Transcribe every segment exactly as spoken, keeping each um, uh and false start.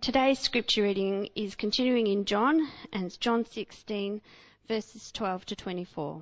Today's scripture reading is continuing in John, and it's John sixteen, verses twelve to twenty-four.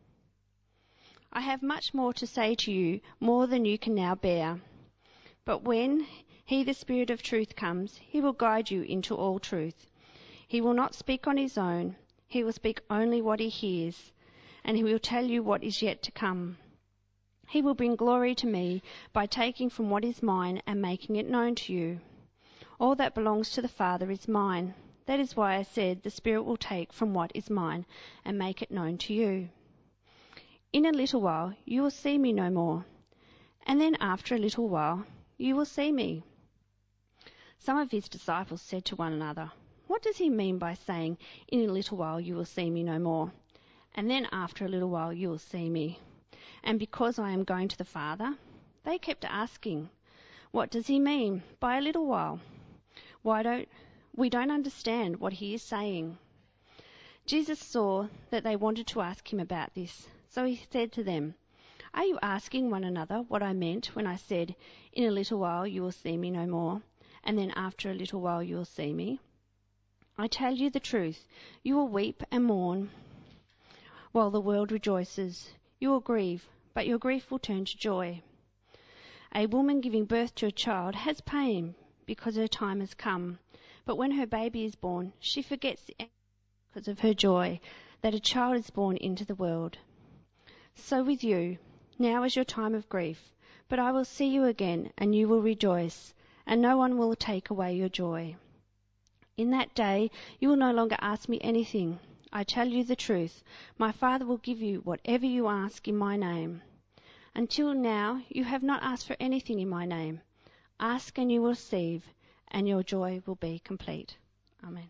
I have much more to say to you, more than you can now bear. But when he, the Spirit of truth, comes, he will guide you into all truth. He will not speak on his own. He will speak only what he hears, and he will tell you what is yet to come. He will bring glory to me by taking from what is mine and making it known to you. All that belongs to the Father is mine. That is why I said the Spirit will take from what is mine and make it known to you. In a little while you will see me no more, and then after a little while you will see me. Some of his disciples said to one another, "What does he mean by saying, 'In a little while you will see me no more, and then after a little while you will see me'? And because I am going to the Father?" They kept asking, "What does he mean by a little while? Why don't we don't understand what he is saying?" Jesus saw that they wanted to ask him about this, so he said to them, "Are you asking one another what I meant when I said, 'In a little while you will see me no more, and then after a little while you will see me'? I tell you the truth, you will weep and mourn while the world rejoices. You will grieve, but your grief will turn to joy. A woman giving birth to a child has pain because her time has come, but when her baby is born, she forgets the anger because of her joy that a child is born into the world. So with you, now is your time of grief, but I will see you again, and you will rejoice, and no one will take away your joy. In that day you will no longer ask me anything. I tell you the truth, my Father will give you whatever you ask in my name. Until now you have not asked for anything in my name. Ask and you will receive, and your joy will be complete." Amen.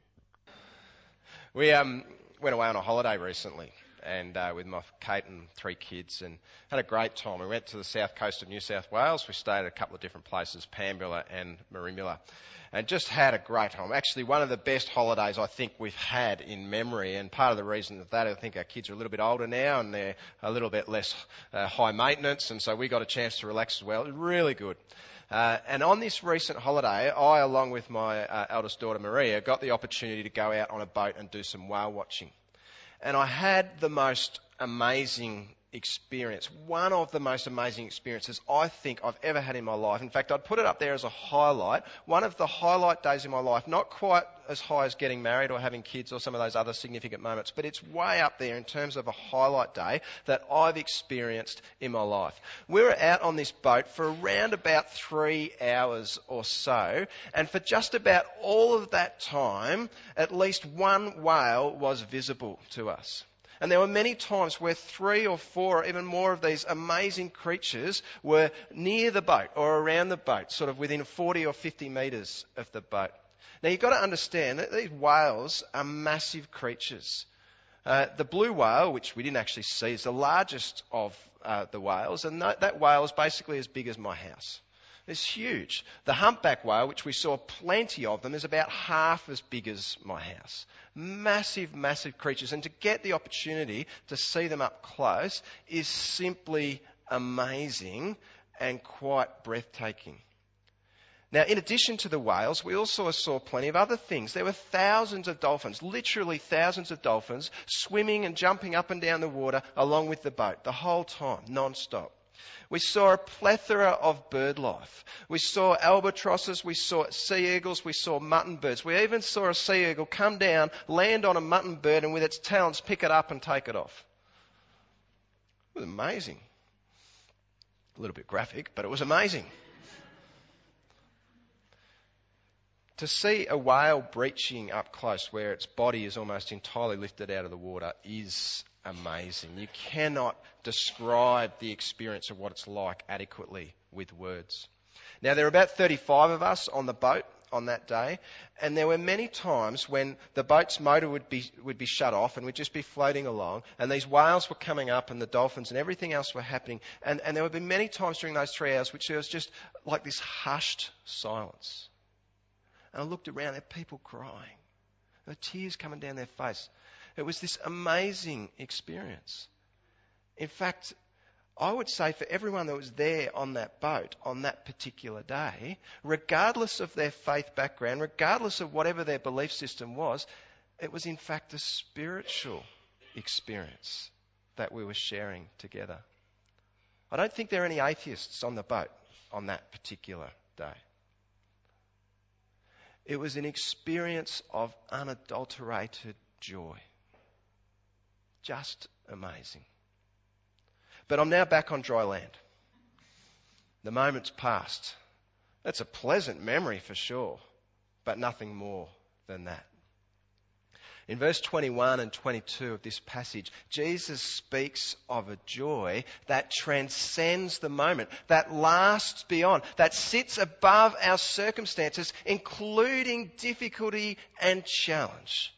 We um, went away on a holiday recently, and uh, with my Kate and three kids, and had a great time. We went to the south coast of New South Wales. We stayed at a couple of different places, Pambula and Marimula, and just had a great time. Actually, one of the best holidays I think we've had in memory, and part of the reason of that, I think our kids are a little bit older now, and they're a little bit less uh, high maintenance, and so we got a chance to relax as well. It was really good. Uh, and on this recent holiday, I, along with my uh, eldest daughter Maria, got the opportunity to go out on a boat and do some whale watching. And I had the most amazing experience, one of the most amazing experiences I think I've ever had in my life. In fact, I'd put it up there as a highlight, one of the highlight days in my life, not quite as high as getting married or having kids or some of those other significant moments, but it's way up there in terms of a highlight day that I've experienced in my life. We were out on this boat for around about three hours or so, and for just about all of that time, at least one whale was visible to us. And there were many times where three or four or even more of these amazing creatures were near the boat or around the boat, sort of within forty or fifty metres of the boat. Now you've got to understand that these whales are massive creatures. Uh, the blue whale, which we didn't actually see, is the largest of uh, the whales, and that, that whale is basically as big as my house. It's huge. The humpback whale, which we saw plenty of them, is about half as big as my house. Massive, massive creatures. And to get the opportunity to see them up close is simply amazing and quite breathtaking. Now, in addition to the whales, we also saw plenty of other things. There were thousands of dolphins, literally thousands of dolphins, swimming and jumping up and down the water along with the boat the whole time, non-stop. We saw a plethora of bird life. We saw albatrosses, we saw sea eagles, we saw mutton birds. We even saw a sea eagle come down, land on a mutton bird, and with its talons pick it up and take it off. It was amazing. A little bit graphic, but it was amazing. To see a whale breaching up close where its body is almost entirely lifted out of the water is amazing. You cannot describe the experience of what it's like adequately with words. Now, there were about thirty-five of us on the boat on that day, and there were many times when the boat's motor would be would be shut off and we'd just be floating along, and these whales were coming up and the dolphins and everything else were happening, and, and there would be many times during those three hours which there was just like this hushed silence. And I looked around, there were people crying. There were tears coming down their face. It was this amazing experience. In fact, I would say for everyone that was there on that boat on that particular day, regardless of their faith background, regardless of whatever their belief system was, it was in fact a spiritual experience that we were sharing together. I don't think there are any atheists on the boat on that particular day. It was an experience of unadulterated joy. Just amazing. But I'm now back on dry land. The moment's passed. That's a pleasant memory for sure, but nothing more than that. In verse twenty-one and twenty-two of this passage, Jesus speaks of a joy that transcends the moment, that lasts beyond, that sits above our circumstances, including difficulty and challenge.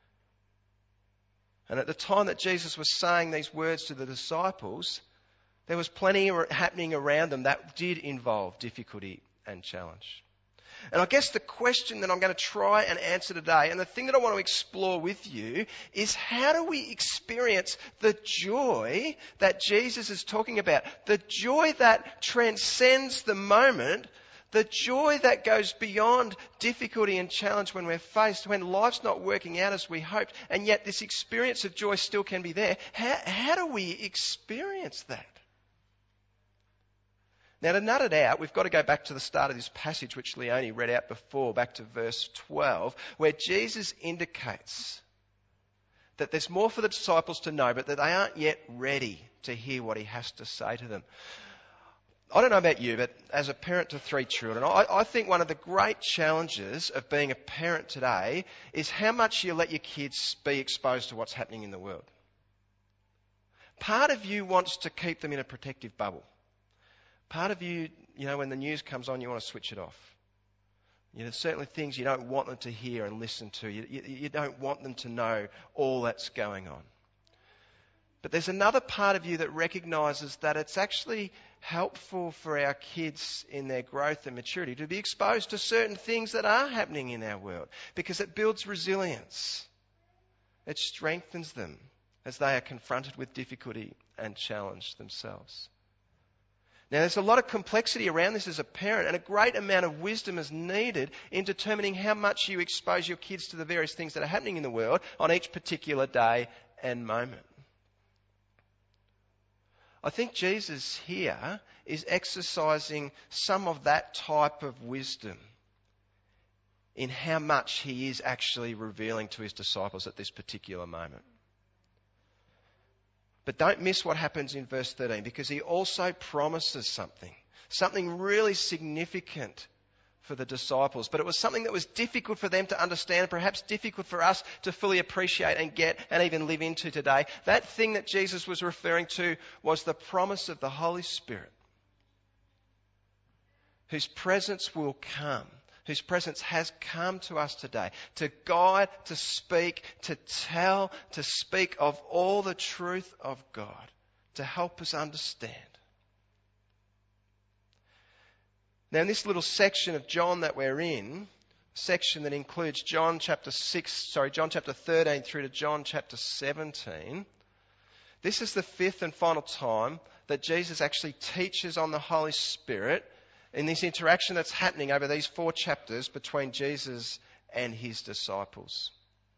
And at the time that Jesus was saying these words to the disciples, there was plenty happening around them that did involve difficulty and challenge. And I guess the question that I'm going to try and answer today, and the thing that I want to explore with you, is how do we experience the joy that Jesus is talking about? The joy that transcends the moment, the joy that goes beyond difficulty and challenge when we're faced, when life's not working out as we hoped, and yet this experience of joy still can be there. How, how do we experience that? Now, to nut it out, we've got to go back to the start of this passage, which Leonie read out before, back to verse twelve, where Jesus indicates that there's more for the disciples to know, but that they aren't yet ready to hear what he has to say to them. I don't know about you, but as a parent to three children, I, I think one of the great challenges of being a parent today is how much you let your kids be exposed to what's happening in the world. Part of you wants to keep them in a protective bubble. Part of you, you know, when the news comes on, you want to switch it off. You know, there's certainly things you don't want them to hear and listen to. You, you, you don't want them to know all that's going on. But there's another part of you that recognises that it's actually helpful for our kids in their growth and maturity to be exposed to certain things that are happening in our world, because it builds resilience. It strengthens them as they are confronted with difficulty and challenge themselves. Now, there's a lot of complexity around this as a parent, and a great amount of wisdom is needed in determining how much you expose your kids to the various things that are happening in the world on each particular day and moment. I think Jesus here is exercising some of that type of wisdom in how much he is actually revealing to his disciples at this particular moment. But don't miss what happens in verse thirteen, because he also promises something, something really significant for the disciples. But it was something that was difficult for them to understand, and perhaps difficult for us to fully appreciate and get and even live into today. That thing that Jesus was referring to was the promise of the Holy Spirit, whose presence will come, whose presence has come to us today to guide, to speak, to tell, to speak of all the truth of God, to help us understand. Now, in this little section of John that we're in, a section that includes John chapter six, sorry, John chapter thirteen through to John chapter seventeen, this is the fifth and final time that Jesus actually teaches on the Holy Spirit in this interaction that's happening over these four chapters between Jesus and his disciples.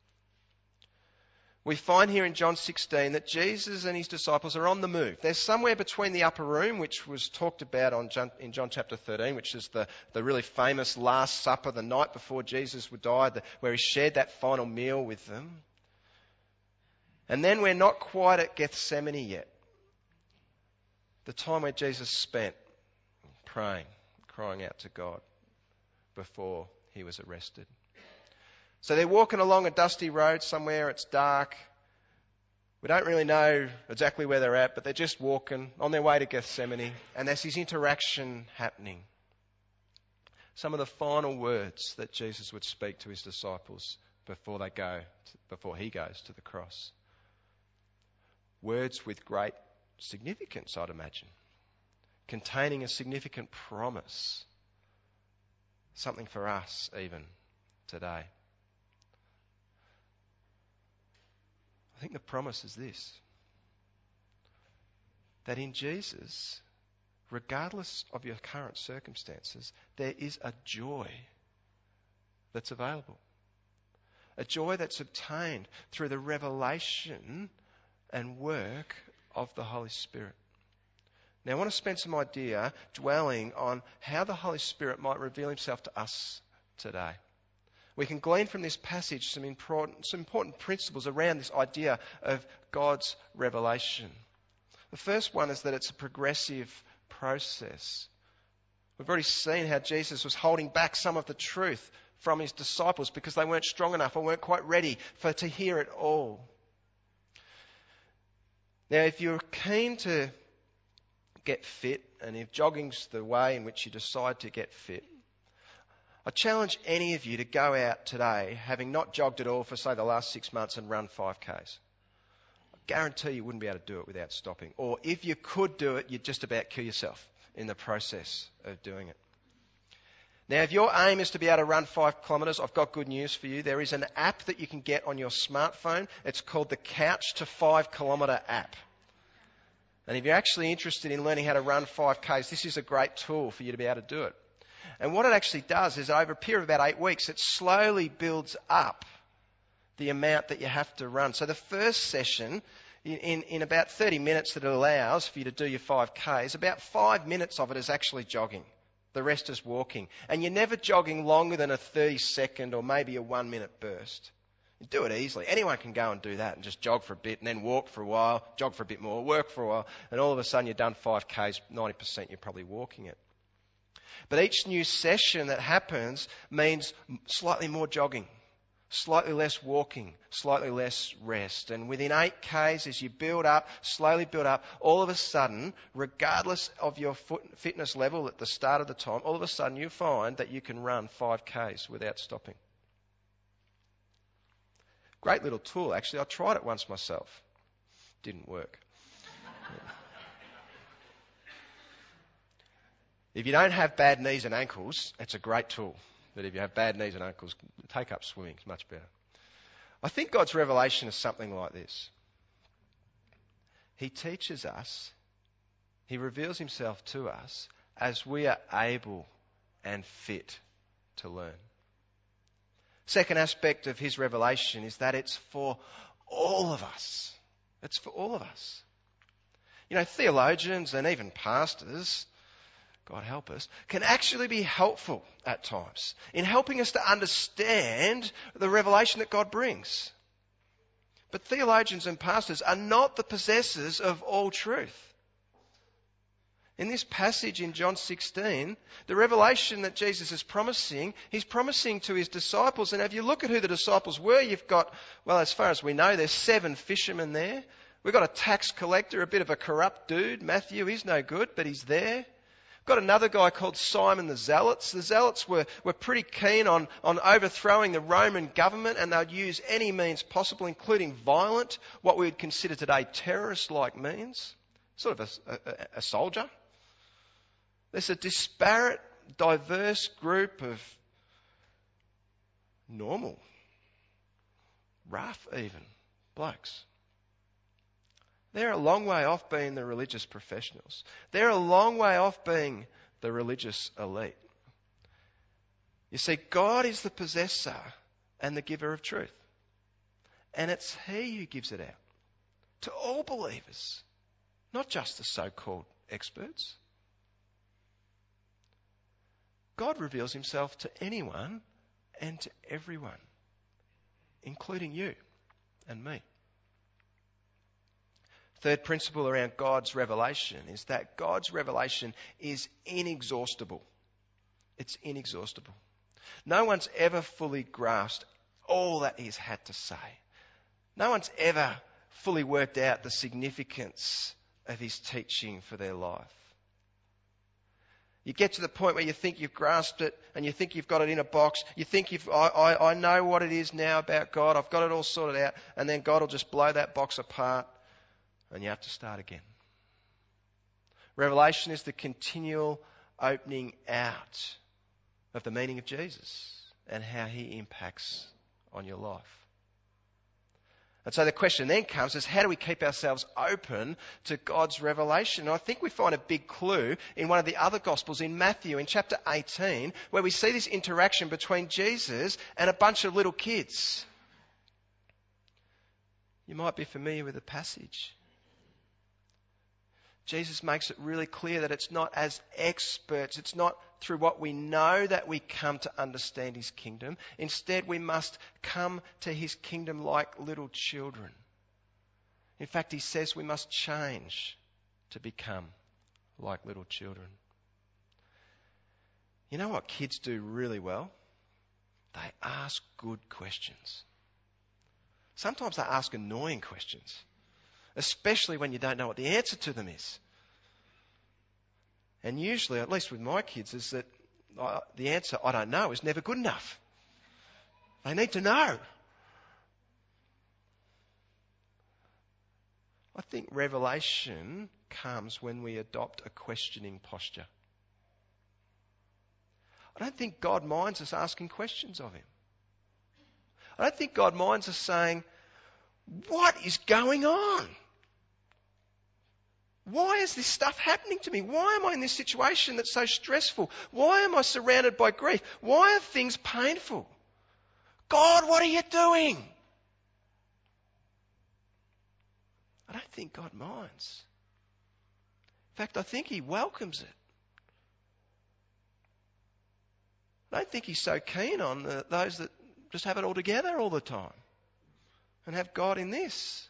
We find here in John sixteen that Jesus and his disciples are on the move. They're somewhere between the upper room, which was talked about on John, in John chapter thirteen, which is the, the really famous Last Supper, the night before Jesus would die, the, where he shared that final meal with them. And then we're not quite at Gethsemane yet, the time where Jesus spent praying, crying out to God before he was arrested. So they're walking along a dusty road somewhere, it's dark. We don't really know exactly where they're at, but they're just walking on their way to Gethsemane, and there's this interaction happening. Some of the final words that Jesus would speak to his disciples before they go, to, before he goes to the cross. Words with great significance, I'd imagine, containing a significant promise, something for us even today. I think the promise is this: that in Jesus, regardless of your current circumstances, there is a joy that's available. A joy that's obtained through the revelation and work of the Holy Spirit. Now I want to spend some idea dwelling on how the Holy Spirit might reveal himself to us today. We can glean from this passage some important, some important principles around this idea of God's revelation. The first one is that it's a progressive process. We've already seen how Jesus was holding back some of the truth from his disciples because they weren't strong enough or weren't quite ready for to hear it all. Now, if you're keen to get fit, and if jogging's the way in which you decide to get fit, I challenge any of you to go out today, having not jogged at all for, say, the last six months and run five Ks. I guarantee you wouldn't be able to do it without stopping. Or if you could do it, you'd just about kill yourself in the process of doing it. Now, if your aim is to be able to run five kilometres, I've got good news for you. There is an app that you can get on your smartphone. It's called the Couch to five kilometre app. And if you're actually interested in learning how to run five Ks, this is a great tool for you to be able to do it. And what it actually does is over a period of about eight weeks, it slowly builds up the amount that you have to run. So the first session, in, in about thirty minutes that it allows for you to do your five Ks, about five minutes of it is actually jogging. The rest is walking. And you're never jogging longer than a thirty second or maybe a one minute burst. You do it easily. Anyone can go and do that and just jog for a bit and then walk for a while, jog for a bit more, work for a while, and all of a sudden you've done five Ks, ninety percent you're probably walking it. But each new session that happens means slightly more jogging, slightly less walking, slightly less rest. And within eight Ks, as you build up, slowly build up, all of a sudden, regardless of your fitness level at the start of the time, all of a sudden you find that you can run five Ks without stopping. Great little tool, actually. I tried it once myself. Didn't work. If you don't have bad knees and ankles, it's a great tool. But if you have bad knees and ankles, take up swimming. It's much better. I think God's revelation is something like this. He teaches us, he reveals himself to us as we are able and fit to learn. Second aspect of his revelation is that it's for all of us. It's for all of us. You know, theologians and even pastors, God help us, can actually be helpful at times in helping us to understand the revelation that God brings. But theologians and pastors are not the possessors of all truth. In this passage in John sixteen, the revelation that Jesus is promising, he's promising to his disciples. And if you look at who the disciples were, you've got, well, as far as we know, there's seven fishermen there. We've got a tax collector, a bit of a corrupt dude, Matthew. He's no good, but he's there. Got another guy called Simon the Zealots. The Zealots were, were pretty keen on, on overthrowing the Roman government, and they'd use any means possible, including violent, what we would consider today terrorist-like means. Sort of a, a, a soldier. There's a disparate, diverse group of normal, rough even, blokes. They're a long way off being the religious professionals. They're a long way off being the religious elite. You see, God is the possessor and the giver of truth. And it's he who gives it out to all believers, not just the so-called experts. God reveals himself to anyone and to everyone, including you and me. Third principle around God's revelation is that God's revelation is inexhaustible. It's inexhaustible. No one's ever fully grasped all that he's had to say. No one's ever fully worked out the significance of his teaching for their life. You get to the point where you think you've grasped it and you think you've got it in a box. You think you've, I, I, I know what it is now about God. I've got it all sorted out. And then God will just blow that box apart. And you have to start again. Revelation is the continual opening out of the meaning of Jesus and how he impacts on your life. And so the question then comes is, how do we keep ourselves open to God's revelation? And I think we find a big clue in one of the other Gospels, in Matthew, in chapter eighteen, where we see this interaction between Jesus and a bunch of little kids. You might be familiar with the passage. Jesus makes it really clear that it's not as experts, it's not through what we know that we come to understand his kingdom. Instead, we must come to his kingdom like little children. In fact, he says we must change to become like little children. You know what kids do really well? They ask good questions. Sometimes they ask annoying questions, especially when you don't know what the answer to them is. And usually, at least with my kids, is that uh, the answer, I don't know, is never good enough. They need to know. I think revelation comes when we adopt a questioning posture. I don't think God minds us asking questions of him. I don't think God minds us saying, what is going on? Why is this stuff happening to me? Why am I in this situation that's so stressful? Why am I surrounded by grief? Why are things painful? God, what are you doing? I don't think God minds. In fact, I think he welcomes it. I don't think he's so keen on the, those that just have it all together all the time and have God in this.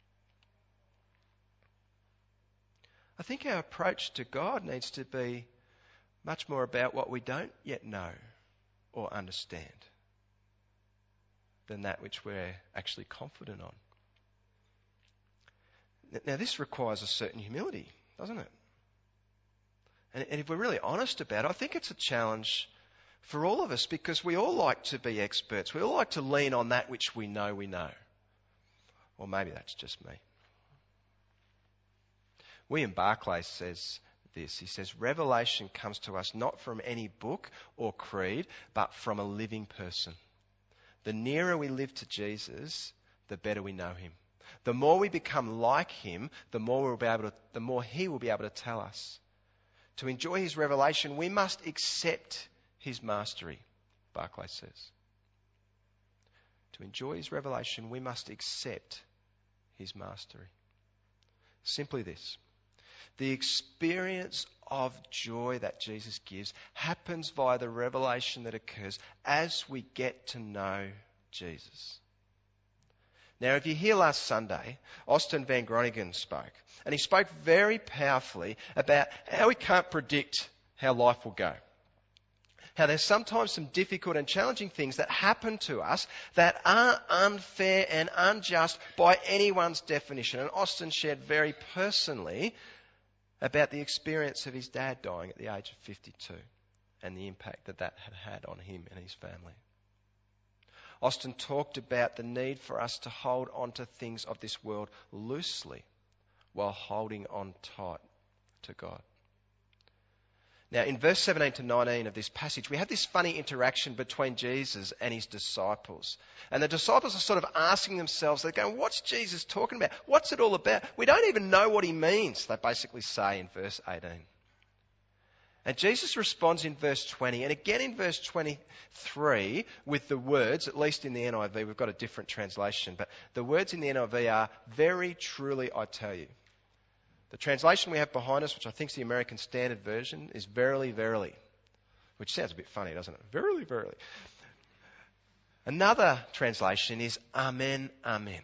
I think our approach to God needs to be much more about what we don't yet know or understand than that which we're actually confident on. Now, this requires a certain humility, doesn't it? And, and if we're really honest about it, I think it's a challenge for all of us, because we all like to be experts. We all like to lean on that which we know we know. Or maybe that's just me. William Barclay says this. He says, revelation comes to us not from any book or creed, but from a living person. The nearer we live to Jesus, the better we know him. The more we become like him, the more we'll be able to, the more he will be able to tell us. To enjoy his revelation, we must accept his mastery, Barclay says. To enjoy his revelation, we must accept his mastery. Simply this. The experience of joy that Jesus gives happens via the revelation that occurs as we get to know Jesus. Now, if you're here last Sunday, Austin Van Groningen spoke, and he spoke very powerfully about how we can't predict how life will go. How there's sometimes some difficult and challenging things that happen to us that are unfair and unjust by anyone's definition. And Austin shared very personally about the experience of his dad dying at the age of fifty-two and the impact that that had had on him and his family. Austin talked about the need for us to hold on to things of this world loosely while holding on tight to God. Now, in verse seventeen to nineteen of this passage, we have this funny interaction between Jesus and his disciples. And the disciples are sort of asking themselves, they're going, what's Jesus talking about? What's it all about? We don't even know what he means, they basically say in verse eighteen. And Jesus responds in verse twenty, and again in verse twenty-three with the words, at least in the N I V, we've got a different translation, but the words in the N I V are, very truly I tell you. The translation we have behind us, which I think is the American Standard Version, is verily, verily, which sounds a bit funny, doesn't it? Verily, verily. Another translation is amen, amen.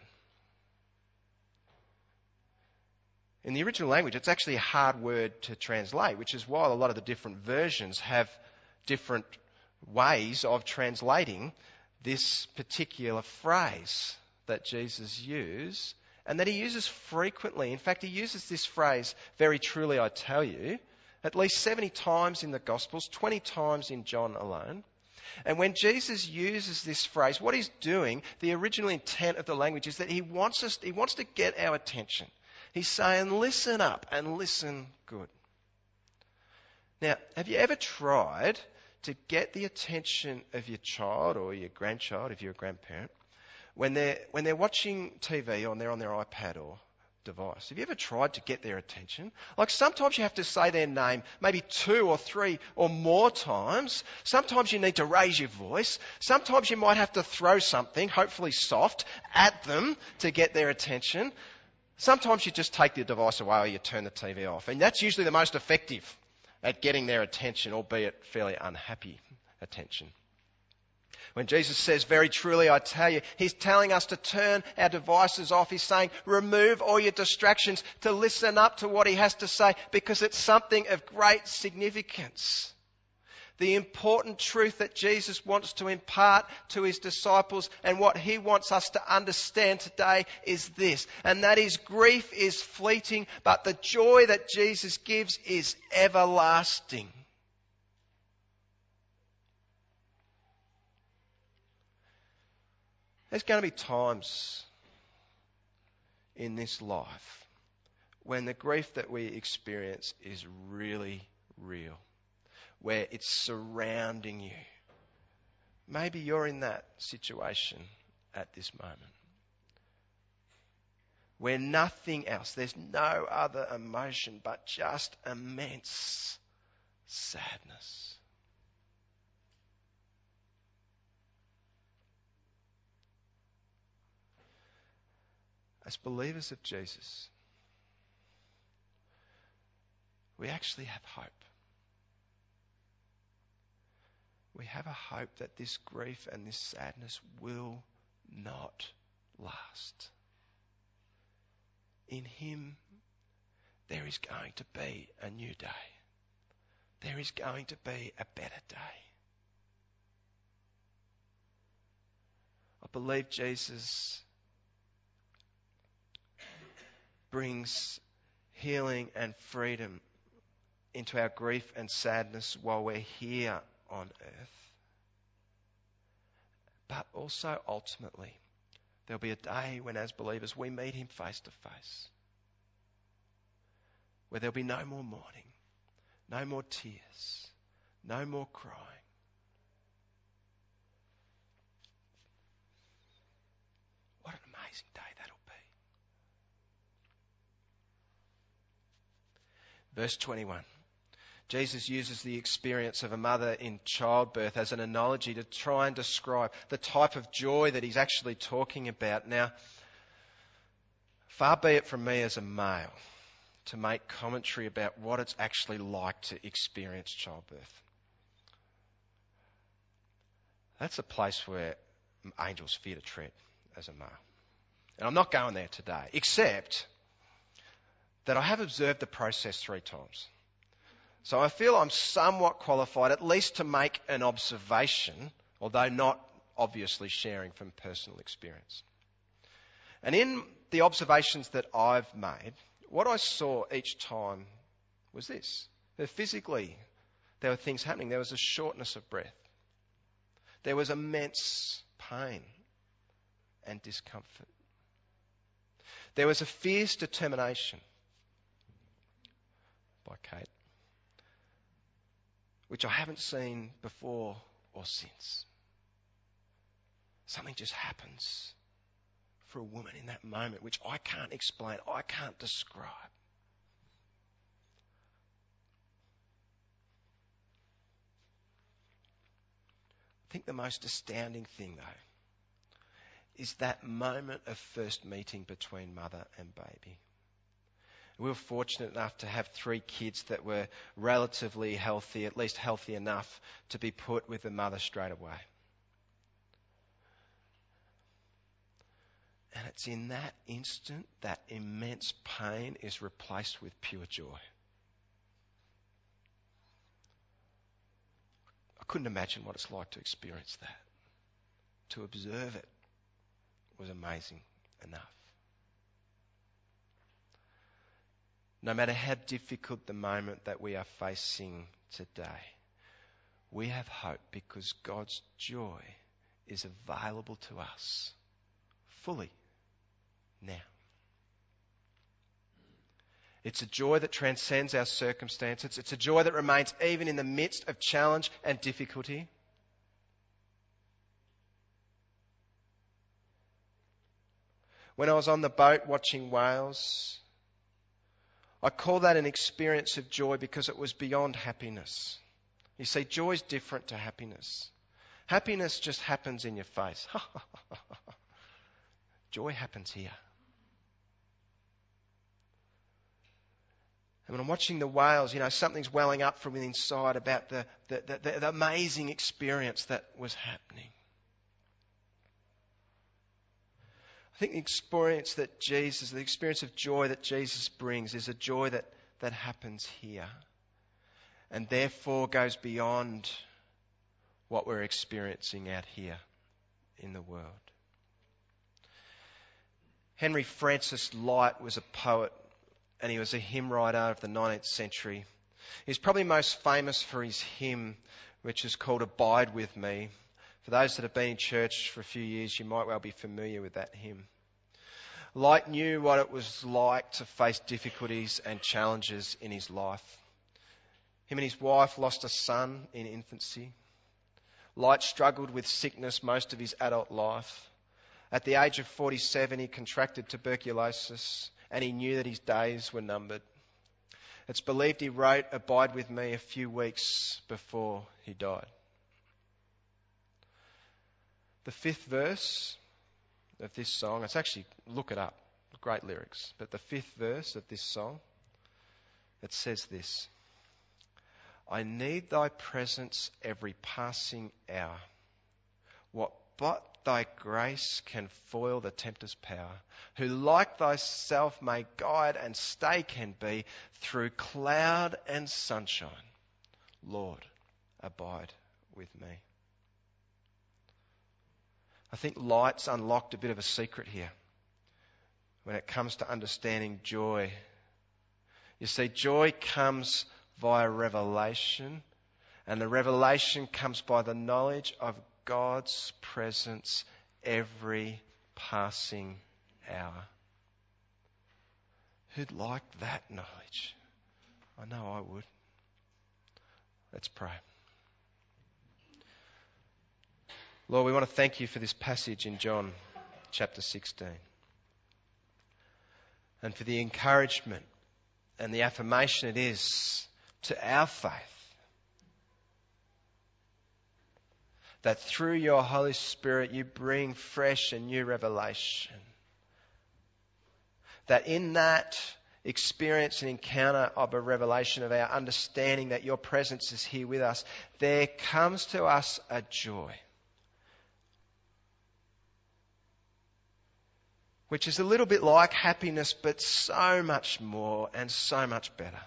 In the original language, it's actually a hard word to translate, which is why a lot of the different versions have different ways of translating this particular phrase that Jesus used, and that he uses frequently. In fact, he uses this phrase, very truly I tell you, at least seventy times in the Gospels, twenty times in John alone. And when Jesus uses this phrase, what he's doing, the original intent of the language is that he wants us, he wants to get our attention. He's saying, listen up and listen good. Now, have you ever tried to get the attention of your child or your grandchild, if you're a grandparent, when they're, when they're watching T V or they're on their iPad or device. Have you ever tried to get their attention? Like sometimes you have to say their name maybe two or three or more times. Sometimes you need to raise your voice. Sometimes you might have to throw something, hopefully soft, at them to get their attention. Sometimes you just take the device away or you turn the T V off. And that's usually the most effective at getting their attention, albeit fairly unhappy attention. When Jesus says, very truly I tell you, he's telling us to turn our devices off. He's saying, remove all your distractions to listen up to what he has to say because it's something of great significance. The important truth that Jesus wants to impart to his disciples and what he wants us to understand today is this, and that is grief is fleeting, but the joy that Jesus gives is everlasting. There's going to be times in this life when the grief that we experience is really real, where it's surrounding you. Maybe you're in that situation at this moment, where nothing else, there's no other emotion but just immense sadness. As believers of Jesus, we actually have hope. We have a hope that this grief and this sadness will not last. In him, there is going to be a new day. There is going to be a better day. I believe Jesus brings healing and freedom into our grief and sadness while we're here on earth. But also ultimately, there'll be a day when as believers we meet him face to face, where there'll be no more mourning, no more tears, no more crying. What an amazing day that'll be. Verse twenty-one. Jesus uses the experience of a mother in childbirth as an analogy to try and describe the type of joy that he's actually talking about. Now, far be it from me as a male to make commentary about what it's actually like to experience childbirth. That's a place where angels fear to tread as a male. And I'm not going there today, except that I have observed the process three times. So I feel I'm somewhat qualified at least to make an observation, although not obviously sharing from personal experience. And in the observations that I've made, what I saw each time was this. That physically, there were things happening. There was a shortness of breath. There was immense pain and discomfort. There was a fierce determination by Kate, which I haven't seen before or since. Something just happens for a woman in that moment, which I can't explain, I can't describe. I think the most astounding thing, though, is that moment of first meeting between mother and baby. We were fortunate enough to have three kids that were relatively healthy, at least healthy enough to be put with the mother straight away. And it's in that instant that immense pain is replaced with pure joy. I couldn't imagine what it's like to experience that. To observe it was amazing enough. No matter how difficult the moment that we are facing today, we have hope because God's joy is available to us fully now. It's a joy that transcends our circumstances. It's a joy that remains even in the midst of challenge and difficulty. when I was on the boat watching whales. I call that an experience of joy because it was beyond happiness. You see, joy is different to happiness. Happiness just happens in your face. Joy happens here. And when I'm watching the whales, you know, something's welling up from inside about the, the, the, the amazing experience that was happening. I think the experience that Jesus, the experience of joy that Jesus brings is a joy that, that happens here and therefore goes beyond what we're experiencing out here in the world. Henry Francis Lyte was a poet and he was a hymn writer of the nineteenth century. He's probably most famous for his hymn, which is called Abide With Me. For those that have been in church for a few years, you might well be familiar with that hymn. Lyte knew what it was like to face difficulties and challenges in his life. Him and his wife lost a son in infancy. Lyte struggled with sickness most of his adult life. At the age of forty-seven, he contracted tuberculosis, and he knew that his days were numbered. It's believed he wrote Abide With Me a few weeks before he died. The fifth verse of this song, it's actually, look it up, great lyrics, but the fifth verse of this song, it says this: I need thy presence every passing hour. What but thy grace can foil the tempter's power, who like thyself may guide and stay can be through cloud and sunshine. Lord, abide with me. I think Lyte's unlocked a bit of a secret here when it comes to understanding joy. You see, joy comes via revelation, and the revelation comes by the knowledge of God's presence every passing hour. Who'd like that knowledge? I know I would. Let's pray. Lord, we want to thank you for this passage in John chapter sixteen, and for the encouragement and the affirmation it is to our faith that through your Holy Spirit you bring fresh and new revelation. That in that experience and encounter of a revelation of our understanding that your presence is here with us, there comes to us a joy which is a little bit like happiness, but so much more and so much better.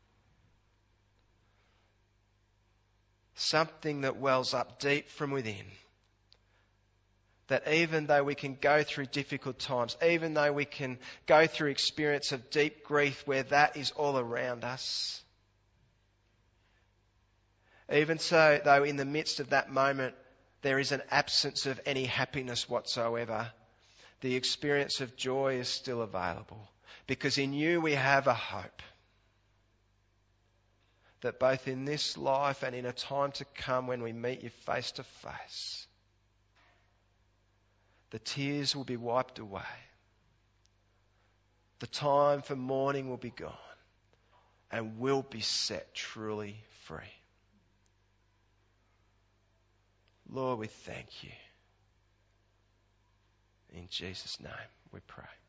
Something that wells up deep from within. That even though we can go through difficult times, even though we can go through experience of deep grief where that is all around us, even so, though in the midst of that moment there is an absence of any happiness whatsoever, the experience of joy is still available. Because in you we have a hope that both in this life and in a time to come when we meet you face to face, the tears will be wiped away. The time for mourning will be gone and we'll be set truly free. Lord, we thank you. In Jesus' name we pray.